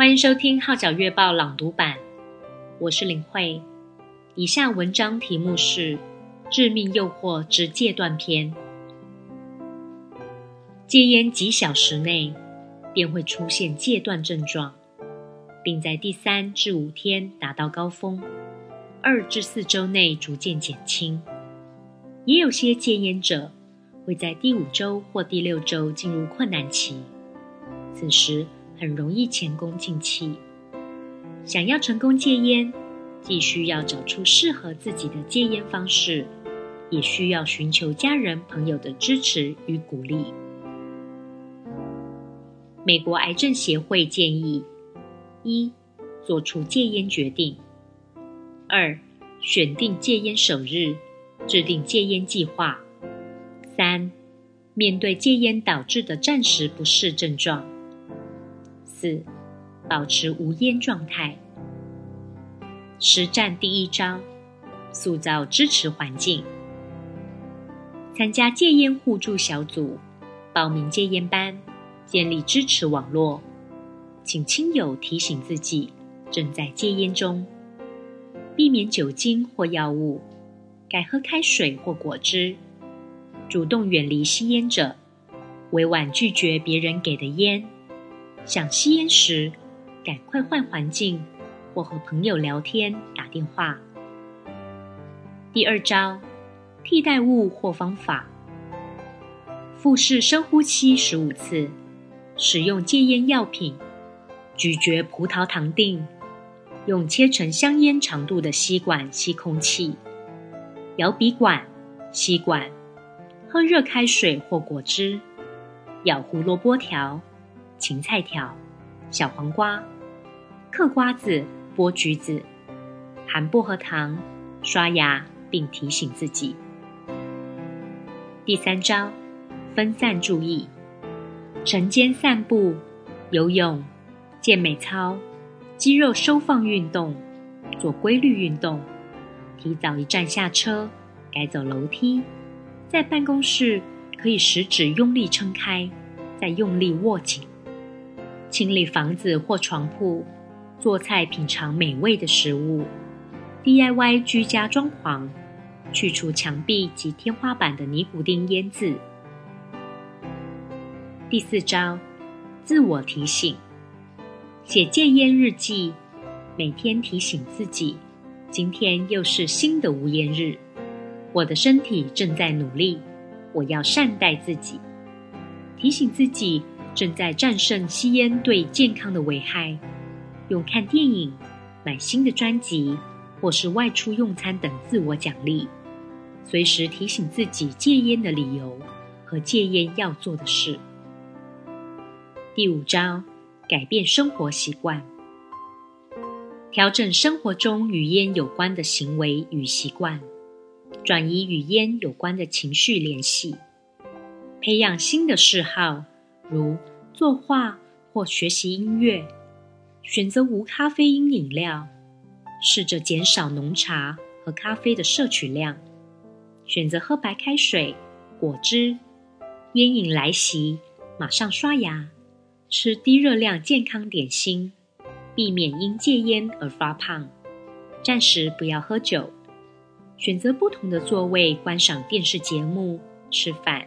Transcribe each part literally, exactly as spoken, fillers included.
欢迎收听号角月报朗读版，我是林慧。以下文章题目是致命诱惑之戒断篇。戒烟几小时内便会出现戒断症状，并在第三至五天达到高峰，二至四周内逐渐减轻。也有些戒烟者会在第五周或第六周进入困难期，此时很容易前功尽弃。想要成功戒烟，既需要找出适合自己的戒烟方式，也需要寻求家人朋友的支持与鼓励。美国癌症协会建议：一、做出戒烟决定；二、选定戒烟首日，制定戒烟计划；三、面对戒烟导致的暂时不适症状；四、保持无烟状态。实战第一招：塑造支持环境。参加戒烟互助小组，报名戒烟班，建立支持网络，请亲友提醒自己正在戒烟中，避免酒精或药物，改喝开水或果汁，主动远离吸烟者，委婉拒绝别人给的烟，想吸烟时赶快换环境或和朋友聊天打电话。第二招，替代物或方法。腹式深呼吸十五次，使用戒烟药品，咀嚼葡萄糖锭，用切成香烟长度的吸管吸空气，摇笔管、吸管，喝热开水或果汁，咬胡萝卜条、芹菜条、小黄瓜，嗑瓜子、剥橘子，含薄荷糖，刷牙并提醒自己。第三招，分散注意。晨间散步、游泳、健美操、肌肉收放运动，做规律运动，提早一站下车，改走楼梯。在办公室可以食指用力撑开，再用力握紧。清理房子或床铺，做菜品尝美味的食物， D I Y 居家装潢，去除墙壁及天花板的尼古丁烟渍。第四招，自我提醒。写戒烟日记，每天提醒自己，今天又是新的无烟日，我的身体正在努力，我要善待自己。提醒自己正在战胜吸烟对健康的危害，用看电影、买新的专辑或是外出用餐等自我奖励，随时提醒自己戒烟的理由和戒烟要做的事。第五招，改变生活习惯。调整生活中与烟有关的行为与习惯，转移与烟有关的情绪联系，培养新的嗜好，如作画或学习音乐，选择无咖啡因饮料，试着减少浓茶和咖啡的摄取量，选择喝白开水、果汁。烟瘾来袭，马上刷牙，吃低热量健康点心，避免因戒烟而发胖。暂时不要喝酒，选择不同的座位观赏电视节目、吃饭。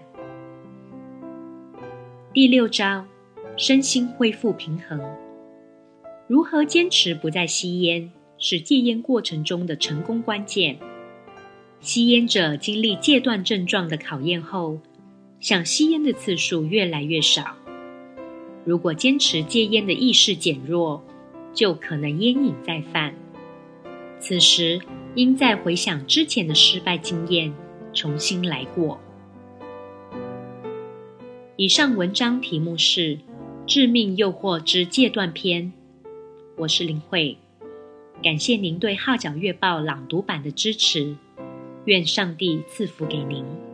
第六招，身心恢复平衡。如何坚持不再吸烟，是戒烟过程中的成功关键。吸烟者经历戒断症状的考验后，想吸烟的次数越来越少。如果坚持戒烟的意识减弱，就可能烟瘾再犯。此时应再回想之前的失败经验，重新来过。以上文章题目是致命诱惑之戒断篇，我是林慧。感谢您对号角月报朗读版的支持，愿上帝赐福给您。